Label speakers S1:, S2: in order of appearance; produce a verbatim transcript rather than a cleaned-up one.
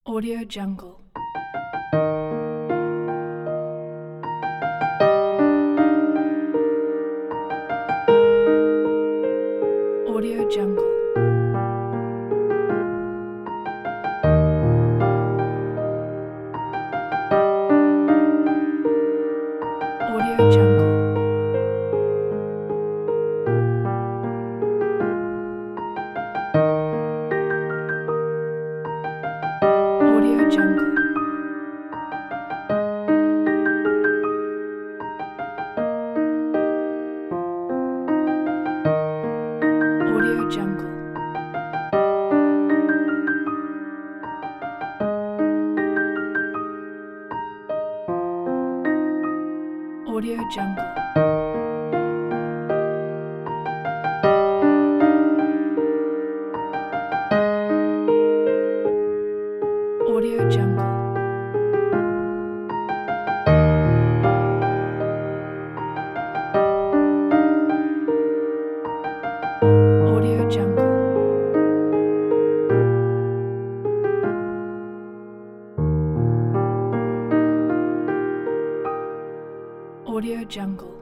S1: Audio Jungle. Audio Jungle. Audio Jungle. Audio Jungle. Audio Jungle. Audio Jungle. Audio Jungle. Audio Jungle. Audio Jungle.